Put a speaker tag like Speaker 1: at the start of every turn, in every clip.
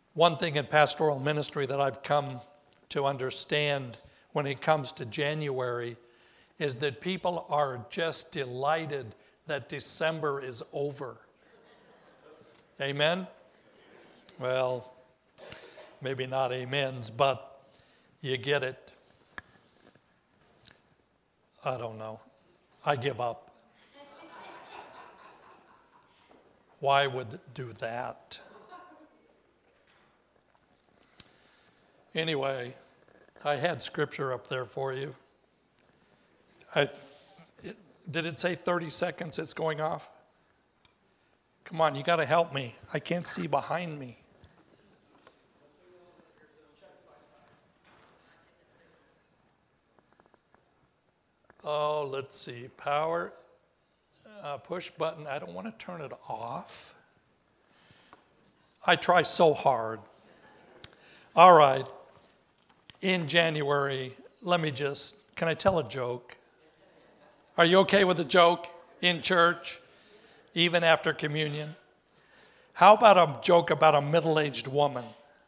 Speaker 1: One thing in pastoral ministry that I've come to understand when it comes to January is that people are just delighted that December is over. Amen? Well, maybe not amens, but you get it. I don't know. I give up. Why would it do that? Anyway, I had scripture up there for you. Did it say 30 seconds it's going off? Come on, you got to help me. I can't see behind me. Oh, let's see. Power, push button. I don't want to turn it off. I try so hard. All right. In January, can I tell a joke? Are you okay with a joke in church, even after communion? How about a joke about a middle-aged woman?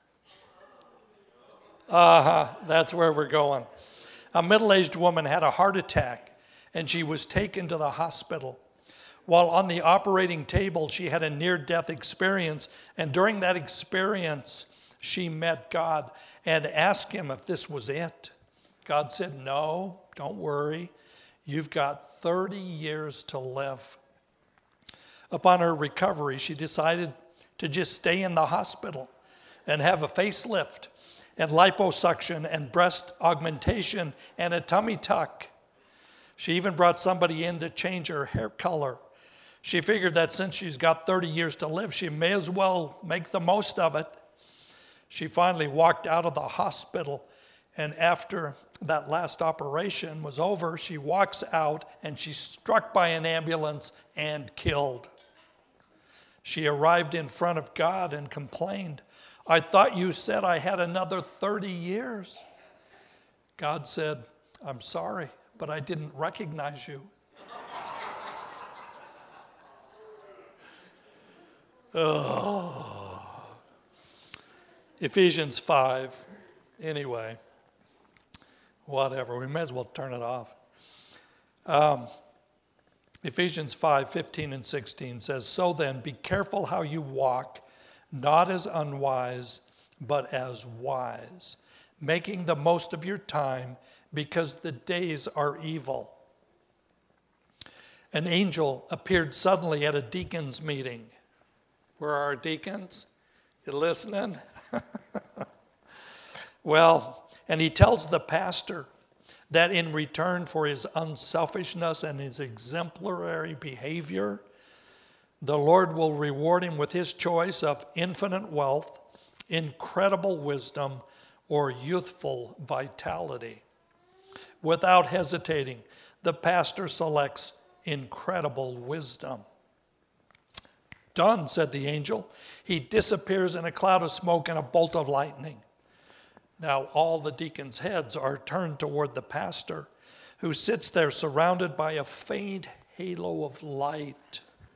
Speaker 1: That's where we're going. A middle-aged woman had a heart attack, and she was taken to the hospital. While on the operating table, she had a near-death experience, and during that experience, she met God and asked him if this was it. God said, "No, don't worry. You've got 30 years to live." Upon her recovery, she decided to just stay in the hospital and have a facelift and liposuction and breast augmentation and a tummy tuck. She even brought somebody in to change her hair color. She figured that since she's got 30 years to live, she may as well make the most of it. She finally walked out of the hospital, and after that last operation was over, she walks out and she's struck by an ambulance and killed. She arrived in front of God and complained, "I thought you said I had another 30 years. God said, "I'm sorry, but I didn't recognize you." Oh. Ephesians 5. Anyway, whatever. We may as well turn it off. Ephesians 5:15 and 16 says, "So then, be careful how you walk, not as unwise, but as wise, making the most of your time, because the days are evil." An angel appeared suddenly at a deacons' meeting. Where are our deacons? You listening? Well, and he tells the pastor that in return for his unselfishness and his exemplary behavior, the Lord will reward him with his choice of infinite wealth, incredible wisdom, or youthful vitality. Without hesitating, the pastor selects incredible wisdom. "Done," said the angel. He disappears in a cloud of smoke and a bolt of lightning. Now all the deacons' heads are turned toward the pastor, who sits there surrounded by a faint halo of light.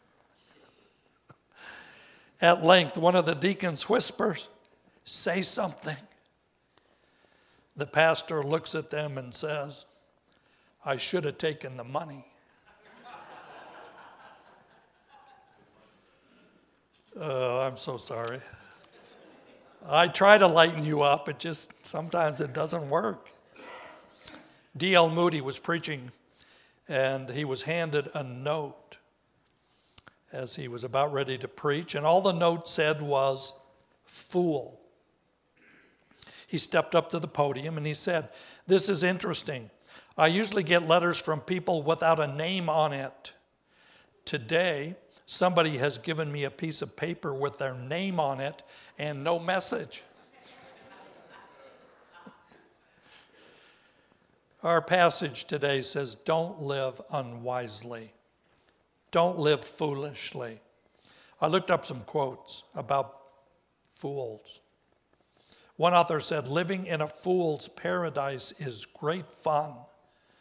Speaker 1: At length, one of the deacons whispers, "Say something." The pastor looks at them and says, "I should have taken the money." Oh, I'm so sorry. I try to lighten you up, it just sometimes it doesn't work. D.L. Moody was preaching, and he was handed a note as he was about ready to preach, and all the note said was, "Fool." He stepped up to the podium and he said, "This is interesting. I usually get letters from people without a name on it. Today, somebody has given me a piece of paper with their name on it and no message." Our passage today says, don't live unwisely. Don't live foolishly. I looked up some quotes about fools. One author said, "Living in a fool's paradise is great fun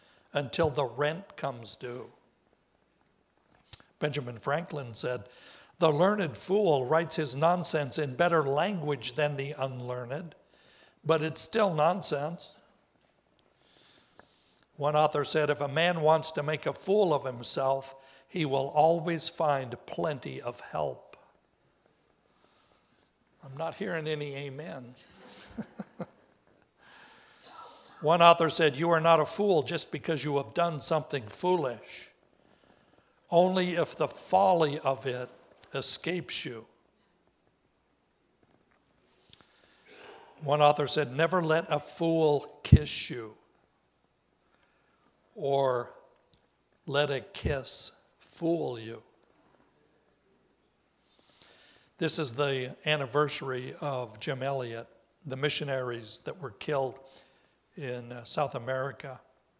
Speaker 1: until the rent comes due." Benjamin Franklin said, The learned fool writes his nonsense in better language than the unlearned, but it's still nonsense. One author said, if a man wants to make a fool of himself, he will always find plenty of help. I'm not hearing any amens. One author said, you are not a fool just because you have done something foolish, only if the folly of it escapes you. One author said, never let a fool kiss you, or let a kiss fool you. This is the anniversary of Jim Elliot, the missionaries that were killed in South America.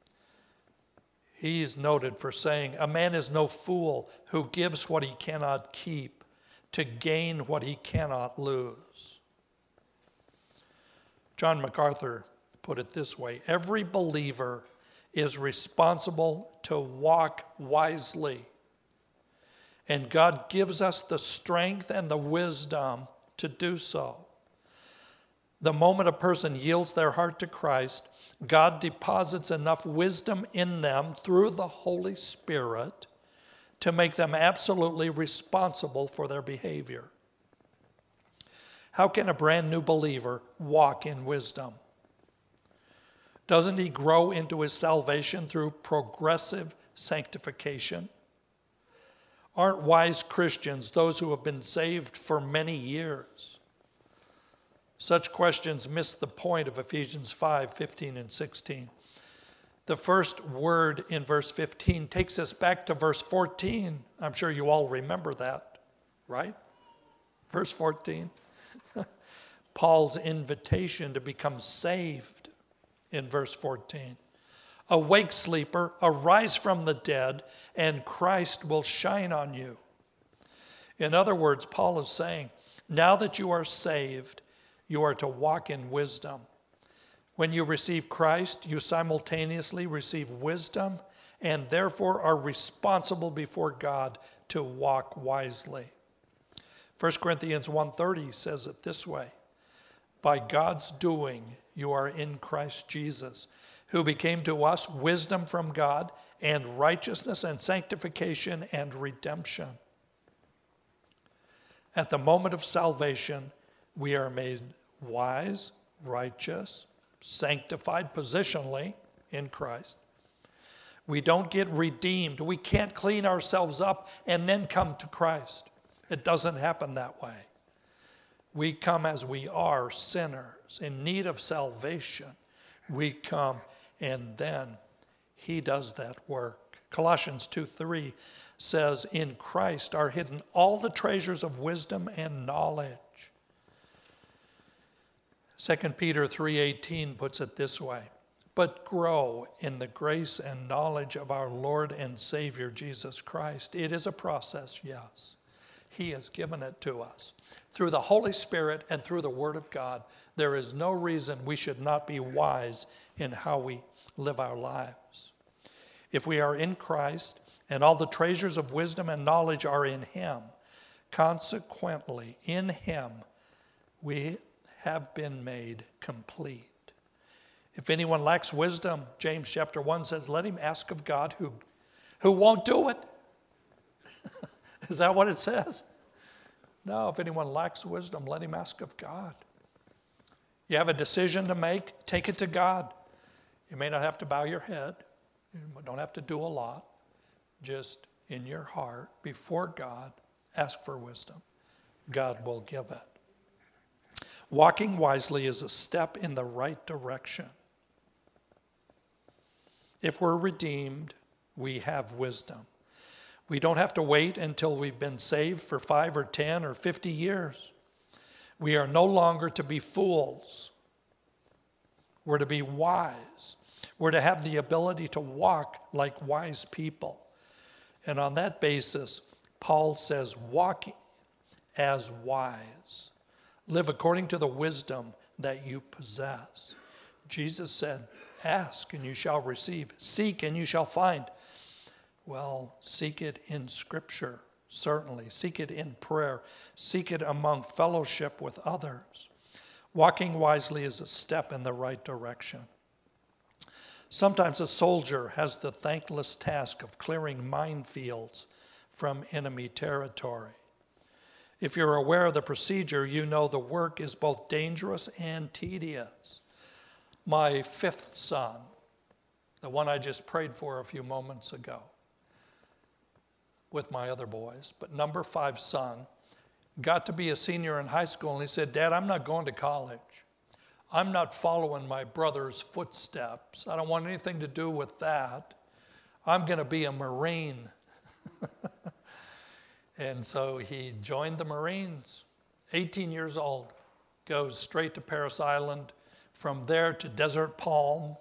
Speaker 1: He is noted for saying, a man is no fool who gives what he cannot keep to gain what he cannot lose. John MacArthur put it this way, every believer is responsible to walk wisely, and God gives us the strength and the wisdom to do so. The moment a person yields their heart to Christ, God deposits enough wisdom in them through the Holy Spirit to make them absolutely responsible for their behavior. How can a brand new believer walk in wisdom? Doesn't he grow into his salvation through progressive sanctification? Aren't wise Christians those who have been saved for many years? Such questions miss the point of Ephesians 5:15 and 16. The first word in verse 15 takes us back to verse 14. I'm sure you all remember that, right? Verse 14. Paul's invitation to become saved in verse 14. Awake, sleeper, arise from the dead, and Christ will shine on you. In other words, Paul is saying, now that you are saved, you are to walk in wisdom. When you receive Christ, you simultaneously receive wisdom and therefore are responsible before God to walk wisely. 1 Corinthians 1:30 says it this way, by God's doing, you are in Christ Jesus, who became to us wisdom from God and righteousness and sanctification and redemption. At the moment of salvation, we are made wise, righteous, sanctified positionally in Christ. We don't get redeemed. We can't clean ourselves up and then come to Christ. It doesn't happen that way. We come as we are, sinners in need of salvation. We come and then he does that work. Colossians 2:3 says, in Christ are hidden all the treasures of wisdom and knowledge. 2 Peter 3:18 puts it this way, but grow in the grace and knowledge of our Lord and Savior Jesus Christ. It is a process, yes. He has given it to us. Through the Holy Spirit and through the Word of God, there is no reason we should not be wise in how we live our lives. If we are in Christ and all the treasures of wisdom and knowledge are in him, consequently, in him, we have been made complete. If anyone lacks wisdom, James chapter 1 says, let him ask of God who won't do it. Is that what it says? No, if anyone lacks wisdom, let him ask of God. You have a decision to make, take it to God. You may not have to bow your head. You don't have to do a lot. Just in your heart, before God, ask for wisdom. God will give it. Walking wisely is a step in the right direction. If we're redeemed, we have wisdom. We don't have to wait until we've been saved for 5 or 10 or 50 years. We are no longer to be fools. We're to be wise. We're to have the ability to walk like wise people. And on that basis, Paul says, walk as wise. Live according to the wisdom that you possess. Jesus said, ask and you shall receive. Seek and you shall find. Well, seek it in Scripture. certainly. Seek it in prayer. Seek it among fellowship with others. Walking wisely is a step in the right direction. Sometimes a soldier has the thankless task of clearing minefields from enemy territory. If you're aware of the procedure, you know the work is both dangerous and tedious. My fifth son, the one I just prayed for a few moments ago with my other boys, but number 5 son, got to be a senior in high school, and he said, Dad, I'm not going to college. I'm not following my brother's footsteps. I don't want anything to do with that. I'm going to be a Marine. And so he joined the Marines, 18 years old, goes straight to Parris Island, from there to Desert Palm.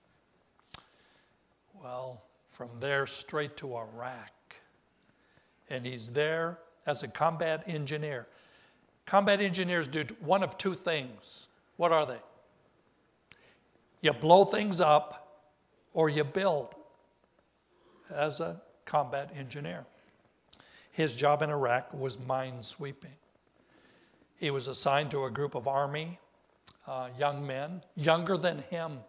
Speaker 1: Well, from there straight to Iraq. And he's there as a combat engineer. Combat engineers do one of 2 things. What are they? You blow things up or you build as a combat engineer. His job in Iraq was mine sweeping. He was assigned to a group of Army young men, younger than him.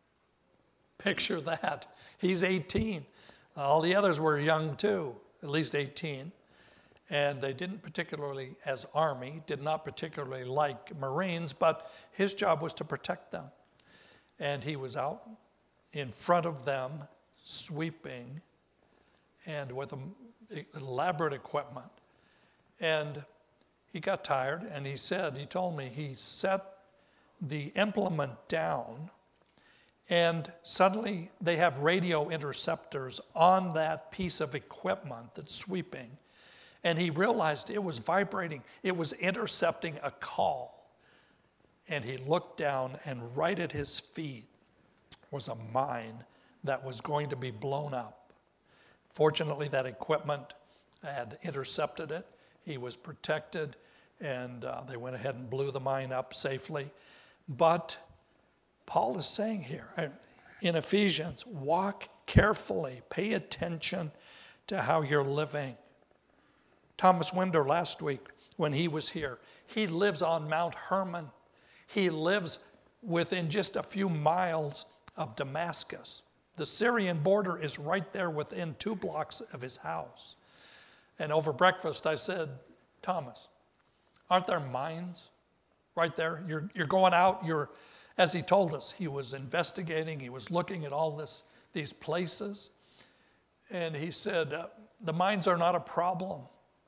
Speaker 1: Picture that. He's 18. All the others were young too, at least 18. And they didn't particularly, as Army, did not particularly like Marines, but his job was to protect them. And he was out in front of them, sweeping, and with elaborate equipment. And he got tired, and he told me, he set the implement down, and suddenly they have radio interceptors on that piece of equipment that's sweeping. And he realized it was vibrating. It was intercepting a call. And he looked down, and right at his feet was a mine that was going to be blown up. Fortunately, that equipment had intercepted it. He was protected, and they went ahead and blew the mine up safely. But Paul is saying here in Ephesians, walk carefully, pay attention to how you're living. Thomas Winder last week, when he was here, he lives on Mount Hermon. He lives within just a few miles of Damascus. The Syrian border is right there within 2 blocks of his house. And over breakfast, I said, Thomas, aren't there mines right there? You're going out, as he told us, he was investigating, he was looking at all these places. And he said, the mines are not a problem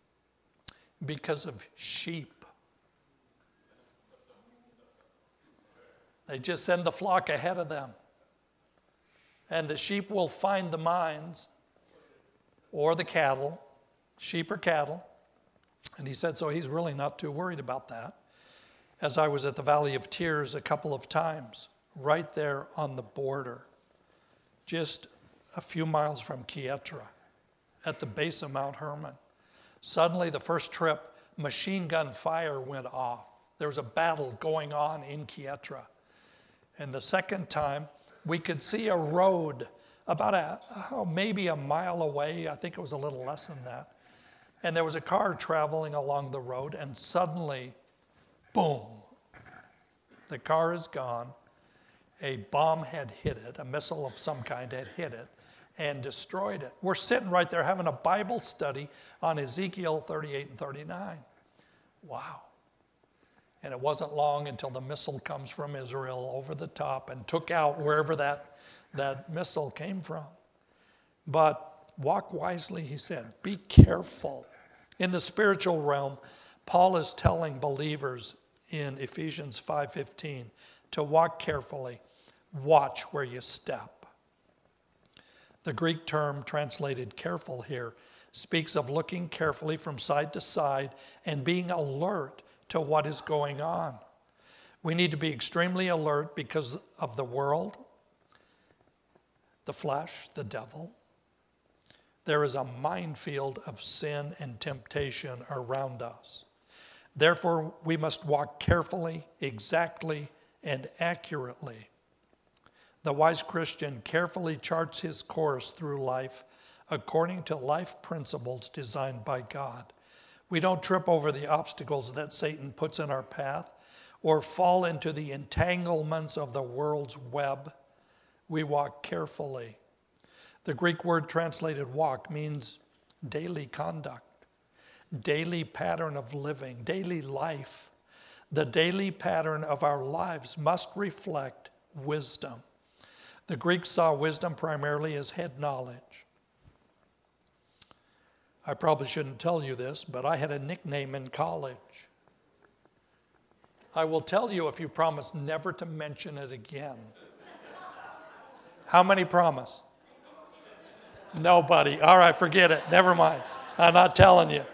Speaker 1: because of sheep. They just send the flock ahead of them. And the sheep will find the mines or the cattle, sheep or cattle. And he said, so he's really not too worried about that. As I was at the Valley of Tears a couple of times, right there on the border, just a few miles from Kietra, at the base of Mount Hermon. Suddenly, the first trip, machine gun fire went off. There was a battle going on in Kietra. And the second time, we could see a road about maybe a mile away. I think it was a little less than that. And there was a car traveling along the road, and suddenly, boom, the car is gone. A bomb had hit it, a missile of some kind had hit it and destroyed it. We're sitting right there having a Bible study on Ezekiel 38 and 39. Wow. And it wasn't long until the missile comes from Israel over the top and took out wherever that missile came from. But walk wisely, he said. Be careful. In the spiritual realm, Paul is telling believers in Ephesians 5:15 to walk carefully, watch where you step. The Greek term translated careful here speaks of looking carefully from side to side and being alert to what is going on. We need to be extremely alert because of the world, the flesh, the devil. There is a minefield of sin and temptation around us. Therefore, we must walk carefully, exactly, and accurately. The wise Christian carefully charts his course through life according to life principles designed by God. We don't trip over the obstacles that Satan puts in our path or fall into the entanglements of the world's web. We walk carefully. The Greek word translated walk means daily conduct, daily pattern of living, daily life. The daily pattern of our lives must reflect wisdom. The Greeks saw wisdom primarily as head knowledge. I probably shouldn't tell you this, but I had a nickname in college. I will tell you if you promise never to mention it again. How many promise? Nobody. All right, forget it. Never mind. I'm not telling you.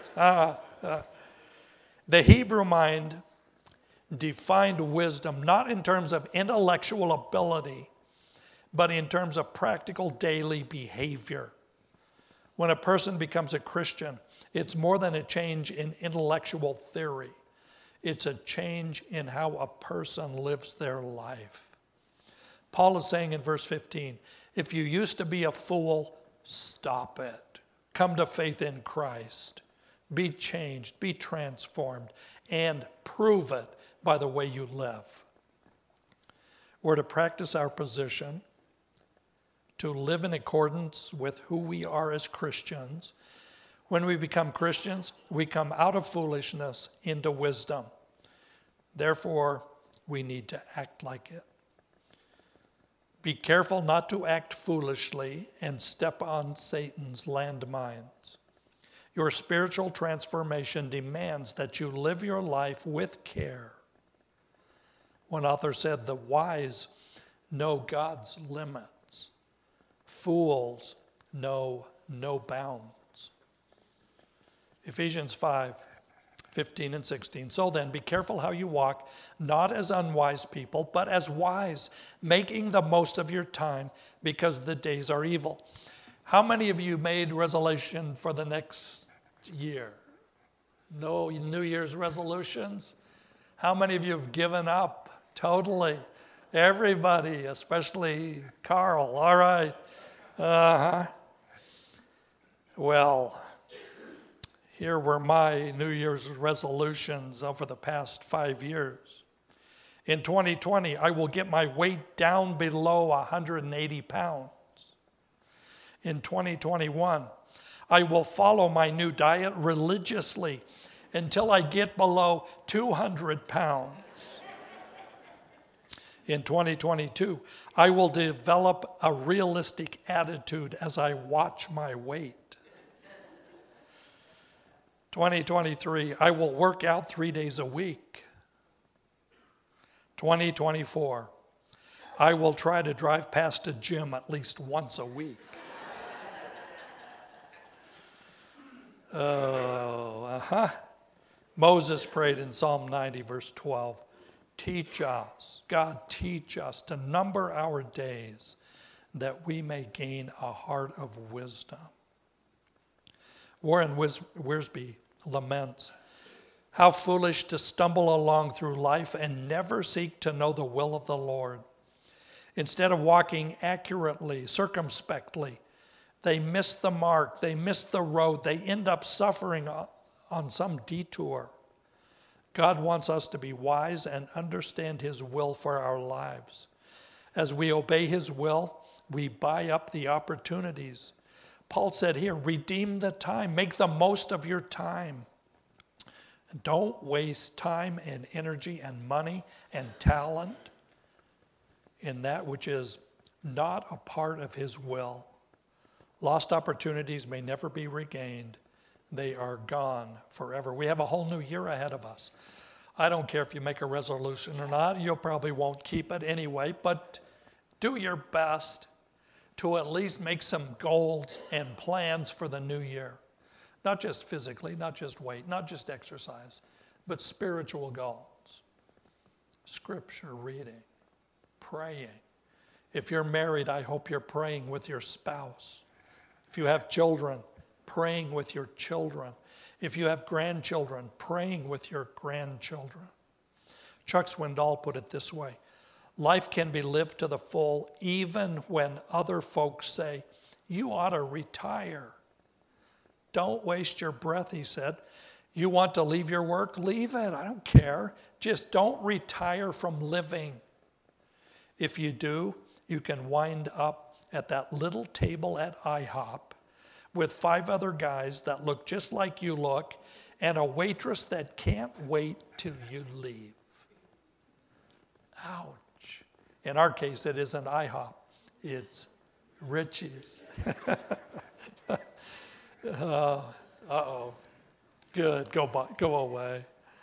Speaker 1: The Hebrew mind defined wisdom not in terms of intellectual ability, but in terms of practical daily behavior. When a person becomes a Christian, it's more than a change in intellectual theory. It's a change in how a person lives their life. Paul is saying in verse 15, if you used to be a fool, stop it. Come to faith in Christ. Be changed, be transformed, and prove it by the way you live. We're to practice our position, to live in accordance with who we are as Christians. When we become Christians, we come out of foolishness into wisdom. Therefore, we need to act like it. Be careful not to act foolishly and step on Satan's landmines. Your spiritual transformation demands that you live your life with care. One author said, the wise know God's limits. Fools know no bounds. Ephesians 5:15 and 16. So then, be careful how you walk, not as unwise people, but as wise, making the most of your time because the days are evil. How many of you made resolution for the next year? No New Year's resolutions? How many of you have given up? Totally. Everybody, especially Carl. All right. Well, here were my New Year's resolutions over the past 5 years. In 2020, I will get my weight down below 180 pounds. In 2021, I will follow my new diet religiously until I get below 200 pounds. In 2022, I will develop a realistic attitude as I watch my weight. 2023, I will work out 3 days a week. 2024, I will try to drive past a gym at least once a week. Moses prayed in Psalm 90, verse 12, teach us, God, teach us to number our days that we may gain a heart of wisdom. Warren Wiersbe laments, how foolish to stumble along through life and never seek to know the will of the Lord. Instead of walking accurately, circumspectly, they miss the mark, they miss the road, they end up suffering on some detour. God wants us to be wise and understand his will for our lives. As we obey his will, we buy up the opportunities. Paul said here, redeem the time, make the most of your time. Don't waste time and energy and money and talent in that which is not a part of his will. Lost opportunities may never be regained. They are gone forever. We have a whole new year ahead of us. I don't care if you make a resolution or not. You probably won't keep it anyway, but do your best to at least make some goals and plans for the new year. Not just physically, not just weight, not just exercise, but spiritual goals. Scripture reading, praying. If you're married, I hope you're praying with your spouse. If you have children, praying with your children. If you have grandchildren, praying with your grandchildren. Chuck Swindoll put it this way, life can be lived to the full even when other folks say, You ought to retire. Don't waste your breath, he said. You want to leave your work? Leave it. I don't care. Just don't retire from living. If you do, you can wind up at that little table at IHOP with 5 other guys that look just like you look and a waitress that can't wait till you leave. Ouch. In our case, it isn't IHOP. It's Richie's. Uh-oh. Good. Go away.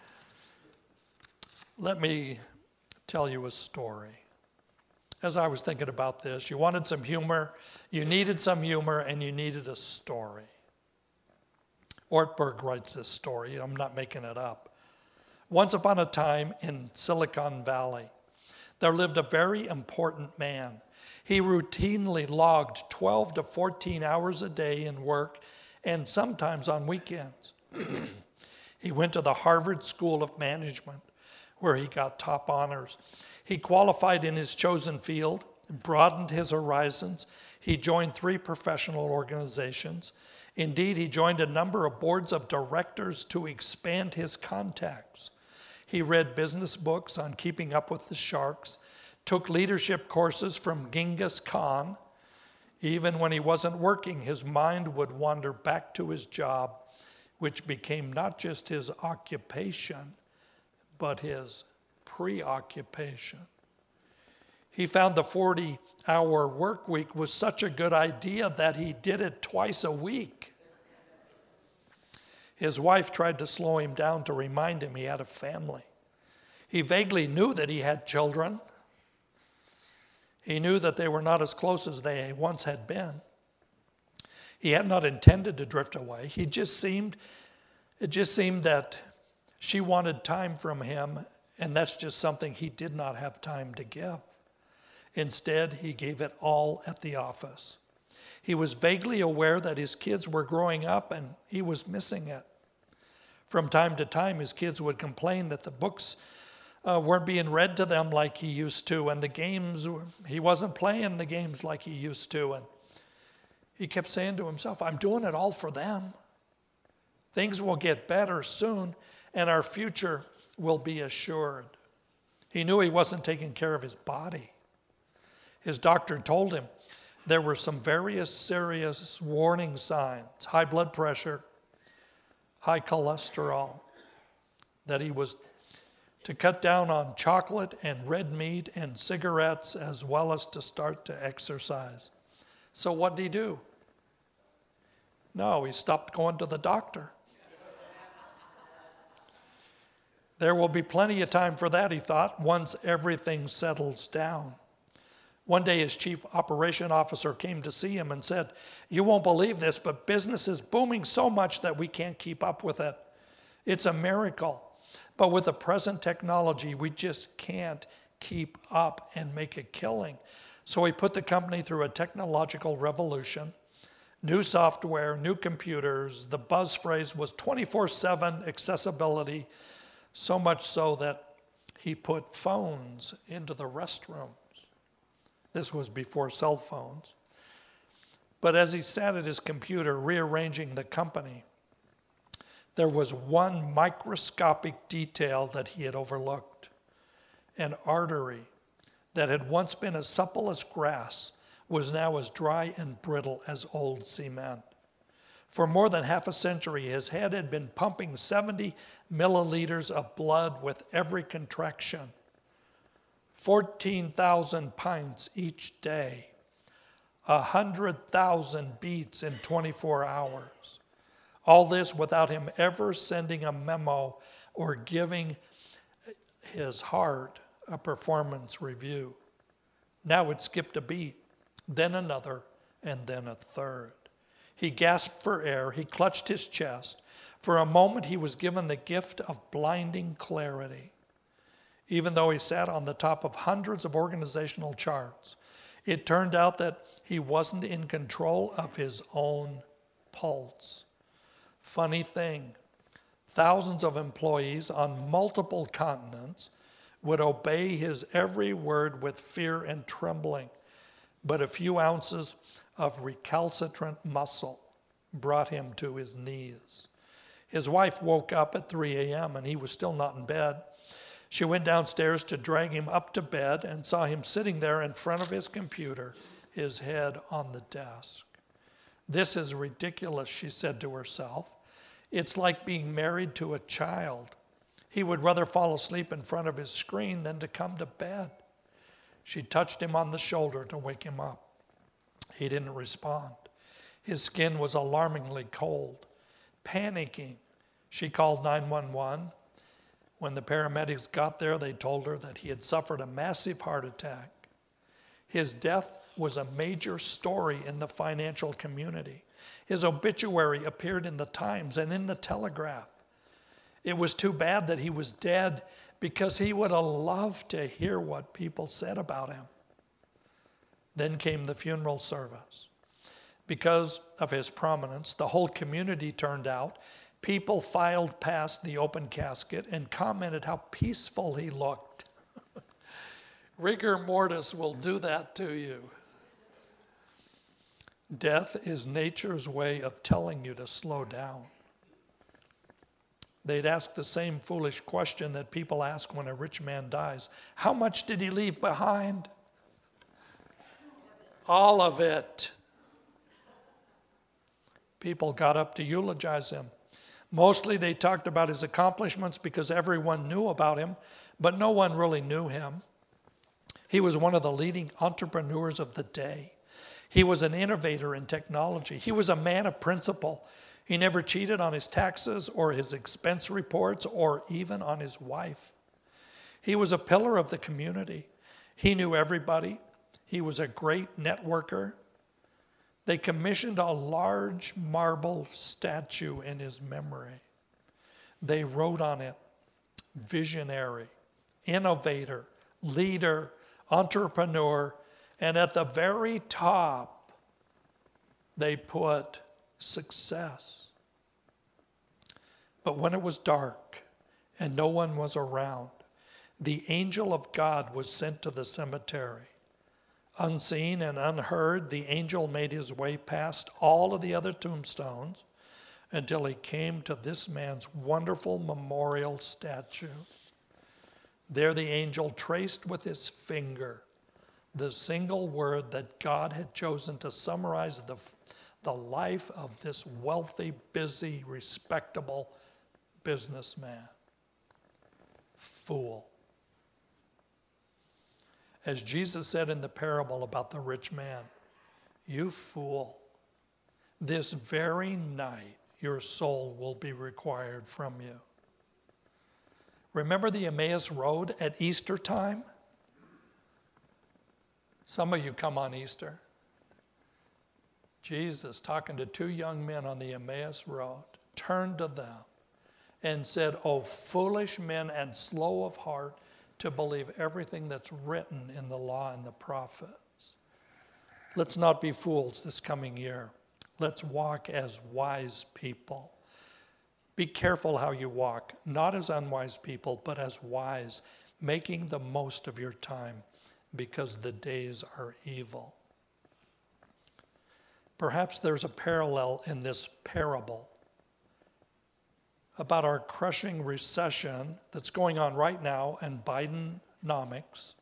Speaker 1: Let me tell you a story. As I was thinking about this, you wanted some humor, you needed some humor, and you needed a story. Ortberg writes this story. I'm not making it up. Once upon a time in Silicon Valley, there lived a very important man. He routinely logged 12 to 14 hours a day in work and sometimes on weekends. He went to the Harvard School of Management, where he got top honors. He qualified in his chosen field, broadened his horizons. He joined 3 professional organizations. Indeed, he joined a number of boards of directors to expand his contacts. He read business books on keeping up with the sharks, took leadership courses from Genghis Khan. Even when he wasn't working, his mind would wander back to his job, which became not just his occupation, but his preoccupation. He found the 40-hour work week was such a good idea that he did it twice a week. His wife tried to slow him down to remind him he had a family. He vaguely knew that he had children. He knew that they were not as close as they once had been. He had not intended to drift away. It just seemed that she wanted time from him, and that's just something he did not have time to give. Instead, he gave it all at the office. He was vaguely aware that his kids were growing up and he was missing it. From time to time, his kids would complain that the books weren't being read to them like he used to, and the games, he wasn't playing the games like he used to. And he kept saying to himself, I'm doing it all for them. Things will get better soon, and our future will be assured. He knew he wasn't taking care of his body. His doctor told him there were some various serious warning signs, high blood pressure, high cholesterol, that he was to cut down on chocolate and red meat and cigarettes, as well as to start to exercise. So what did he do? No, he stopped going to the doctor. There will be plenty of time for that, he thought, once everything settles down. One day his chief operation officer came to see him and said, you won't believe this, but business is booming so much that we can't keep up with it. It's a miracle. But with the present technology, we just can't keep up and make a killing. So he put the company through a technological revolution. New software, new computers. The buzz phrase was 24/7 accessibility, so much so that he put phones into the restrooms. This was before cell phones. But as he sat at his computer rearranging the company, there was one microscopic detail that he had overlooked. An artery that had once been as supple as grass was now as dry and brittle as old cement. For more than half a century, his head had been pumping 70 milliliters of blood with every contraction. 14,000 pints each day, 100,000 beats in 24 hours. All this without him ever sending a memo or giving his heart a performance review. Now it skipped a beat, then another, and then a third. He gasped for air. He clutched his chest. For a moment, he was given the gift of blinding clarity. Even though he sat on the top of hundreds of organizational charts, it turned out that he wasn't in control of his own pulse. Funny thing, thousands of employees on multiple continents would obey his every word with fear and trembling. but a few ounces of recalcitrant muscle brought him to his knees. His wife woke up at 3 a.m. and he was still not in bed. She went downstairs to drag him up to bed and saw him sitting there in front of his computer, his head on the desk. "This is ridiculous," she said to herself. "It's like being married to a child. He would rather fall asleep in front of his screen than to come to bed." She touched him on the shoulder to wake him up. He didn't respond. His skin was alarmingly cold. Panicking, she called 911. When the paramedics got there, they told her that he had suffered a massive heart attack. His death was a major story in the financial community. His obituary appeared in the Times and in the Telegraph. It was too bad that he was dead, because he would have loved to hear what people said about him. Then came the funeral service. Because of his prominence, the whole community turned out. People filed past the open casket and commented how peaceful he looked. Rigor mortis will do that to you. Death is nature's way of telling you to slow down. They'd ask the same foolish question that people ask when a rich man dies. How much did he leave behind? All of it. People got up to eulogize him. Mostly they talked about his accomplishments because everyone knew about him, but no one really knew him. He was one of the leading entrepreneurs of the day. He was an innovator in technology. He was a man of principle. He never cheated on his taxes or his expense reports or even on his wife. He was a pillar of the community. He knew everybody. He was a great networker. They commissioned a large marble statue in his memory. They wrote on it, visionary, innovator, leader, entrepreneur, and at the very top, they put success. But when it was dark and no one was around, the angel of God was sent to the cemetery. Unseen and unheard, the angel made his way past all of the other tombstones until he came to this man's wonderful memorial statue. There the angel traced with his finger the single word that God had chosen to summarize the life of this wealthy, busy, respectable businessman. Fool. As Jesus said in the parable about the rich man, "You fool, this very night your soul will be required from you." Remember the Emmaus Road at Easter time? Some of you come on Easter. Jesus, talking to two young men on the Emmaus Road, turned to them and said, "O foolish men and slow of heart to believe everything that's written in the law and the prophets." Let's not be fools this coming year. Let's walk as wise people. Be careful how you walk, not as unwise people, but as wise, making the most of your time, because the days are evil. Perhaps there's a parallel in this parable about our crushing recession that's going on right now and Bidenomics.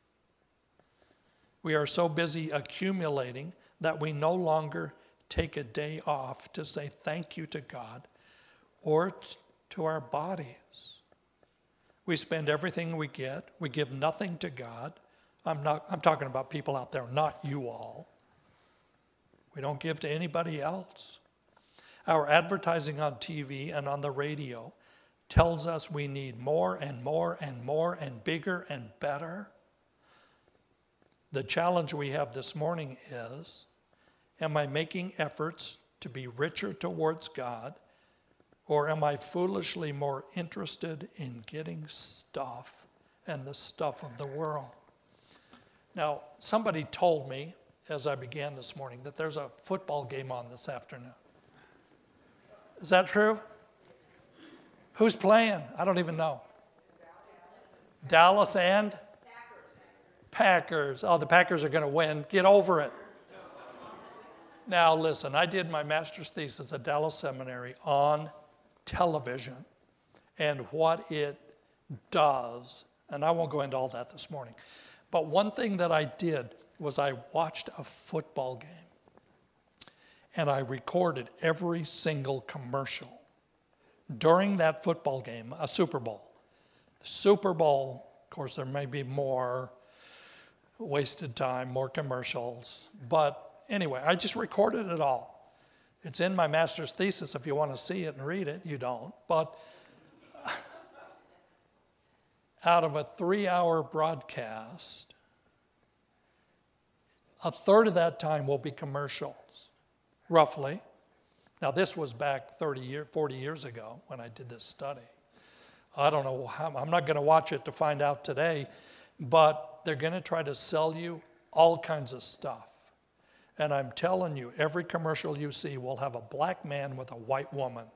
Speaker 1: We are so busy accumulating that we no longer take a day off to say thank you to God or to our bodies. We spend everything we get. We give nothing to God. I'm talking about people out there, not you all. We don't give to anybody else. Our advertising on TV and on the radio tells us we need more and more and more and bigger and better. The challenge we have this morning is, am I making efforts to be richer towards God, or am I foolishly more interested in getting stuff and the stuff of the world? Now, somebody told me as I began this morning that there's a football game on this afternoon. Is that true? Who's playing? I don't even know. Dallas and Packers. Oh, the Packers are going to win. Get over it. Now, listen, I did my master's thesis at Dallas Seminary on television and what it does. And I won't go into all that this morning. But one thing that I did was I watched a football game. And I recorded every single commercial during that football game, a Super Bowl. The Super Bowl, of course, there may be more wasted time, more commercials. But anyway, I just recorded it all. It's in my master's thesis if you want to see it and read it. You don't. But out of a 3-hour broadcast, a third of that time will be commercials, roughly. Now, this was back 40 years ago when I did this study. I don't know how, I'm not going to watch it to find out today, but they're going to try to sell you all kinds of stuff. And I'm telling you, every commercial you see will have a black man with a white woman,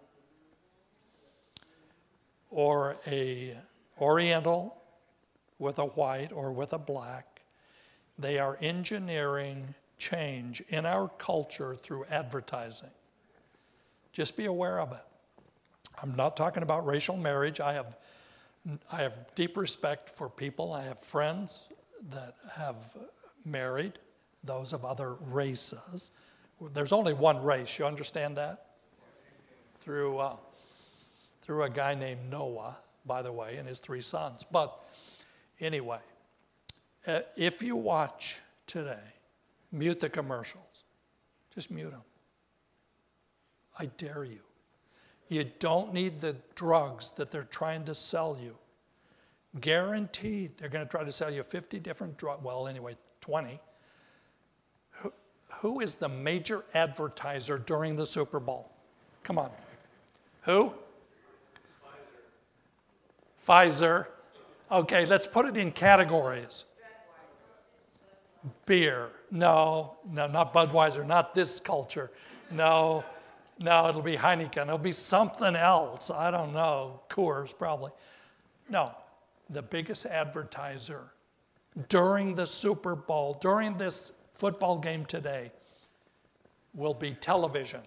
Speaker 1: or a Oriental with a white or with a black. They are engineering change in our culture through advertising. Just be aware of it. I'm not talking about racial marriage. I have deep respect for people. I have friends that have married those of other races. There's only one race. You understand that? Through a guy named Noah, by the way, and his 3 sons. But anyway, if you watch today, mute the commercials. Just mute them. I dare you. You don't need the drugs that they're trying to sell you. Guaranteed, they're going to try to sell you 50 different drugs. Well, anyway, 20. Who is the major advertiser during the Super Bowl? Come on. Who? Pfizer. Okay, let's put it in categories. Beer. No, not Budweiser, not this culture. No, it'll be Heineken. It'll be something else. I don't know. Coors, probably. No, the biggest advertiser during the Super Bowl, during this football game today, will be television.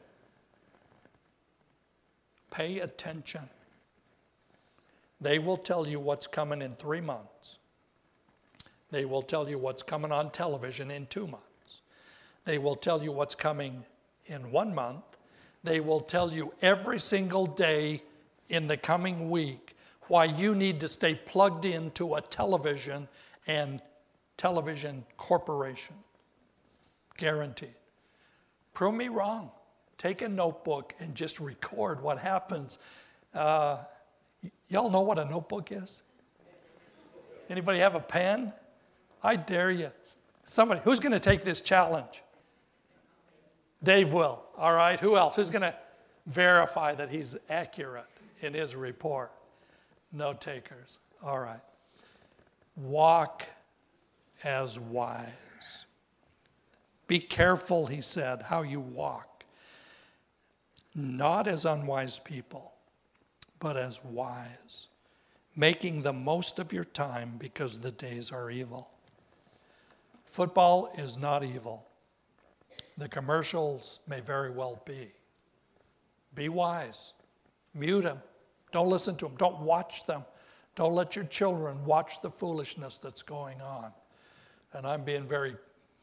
Speaker 1: Pay attention. They will tell you what's coming in 3 months. They will tell you what's coming on television in 2 months. They will tell you what's coming in 1 month. They will tell you every single day in the coming week why you need to stay plugged into a television and television corporation. Guaranteed. Prove me wrong. Take a notebook and just record what happens. Y'all know what a notebook is? Anybody have a pen? I dare you. Somebody, who's going to take this challenge? Dave will. All right. Who else? Who's going to verify that he's accurate in his report? No takers. All right. Walk as wise. Be careful, he said, how you walk. Not as unwise people, but as wise, making the most of your time because the days are evil. Football is not evil. The commercials may very well be. Be wise. Mute them. Don't listen to them. Don't watch them. Don't let your children watch the foolishness that's going on. And I'm being very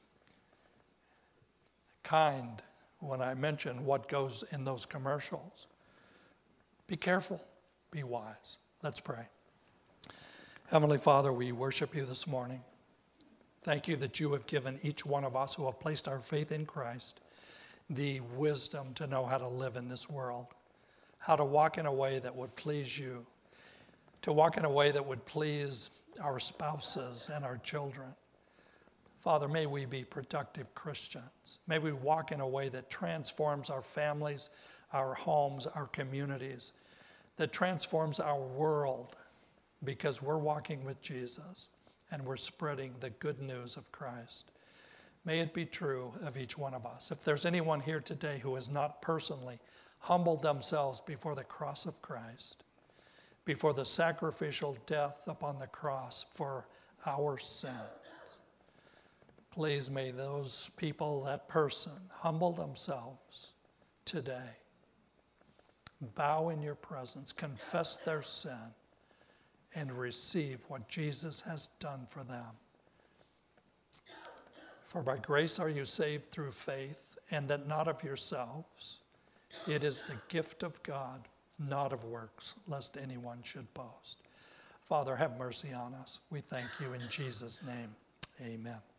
Speaker 1: kind when I mention what goes in those commercials. Be careful. Be wise. Let's pray. Heavenly Father, we worship you this morning. Thank you that you have given each one of us who have placed our faith in Christ the wisdom to know how to live in this world, how to walk in a way that would please you, to walk in a way that would please our spouses and our children. Father, may we be productive Christians. May we walk in a way that transforms our families, our homes, our communities, that transforms our world because we're walking with Jesus and we're spreading the good news of Christ. May it be true of each one of us. If there's anyone here today who has not personally humbled themselves before the cross of Christ, before the sacrificial death upon the cross for our sins, Please may those people, that person, humble themselves today, bow in your presence, confess their sin, and receive what Jesus has done for them. For by grace are you saved through faith, and that not of yourselves. It is the gift of God, not of works, lest anyone should boast. Father, have mercy on us. We thank you in Jesus' name. Amen.